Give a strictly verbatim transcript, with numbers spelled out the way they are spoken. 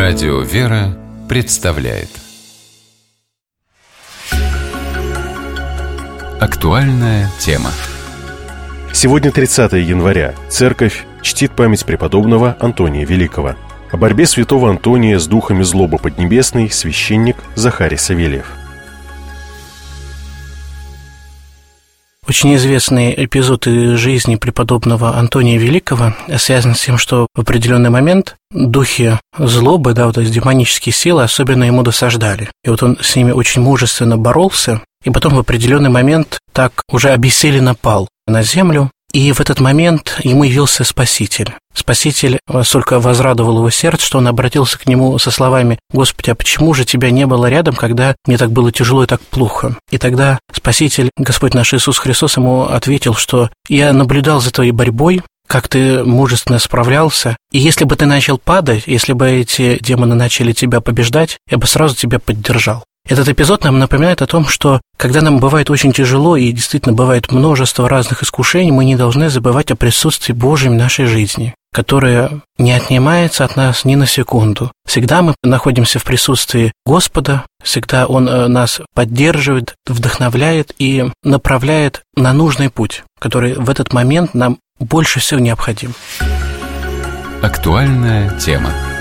Радио «Вера» представляет актуальная тема. Сегодня тридцатое января. Церковь чтит память преподобного Антония Великого. О борьбе святого Антония с духами злобы поднебесной священник Захарий Савельев. Очень известный эпизод из жизни преподобного Антония Великого связан с тем, что в определенный момент духи злобы, да, вот эти демонические силы особенно ему досаждали. И вот он с ними очень мужественно боролся, и потом в определенный момент так уже обессиленно пал на землю. И в этот момент ему явился Спаситель. Спаситель настолько возрадовал его сердце, что он обратился к нему со словами: «Господи, а почему же тебя не было рядом, когда мне так было тяжело и так плохо?» И тогда Спаситель, Господь наш Иисус Христос, ему ответил, что «Я наблюдал за твоей борьбой, как ты мужественно справлялся, и если бы ты начал падать, если бы эти демоны начали тебя побеждать, я бы сразу тебя поддержал». Этот эпизод нам напоминает о том, что когда нам бывает очень тяжело и действительно бывает множество разных искушений, мы не должны забывать о присутствии Божьем в нашей жизни, которое не отнимается от нас ни на секунду. Всегда мы находимся в присутствии Господа, всегда Он нас поддерживает, вдохновляет и направляет на нужный путь, который в этот момент нам больше всего необходим. Актуальная тема.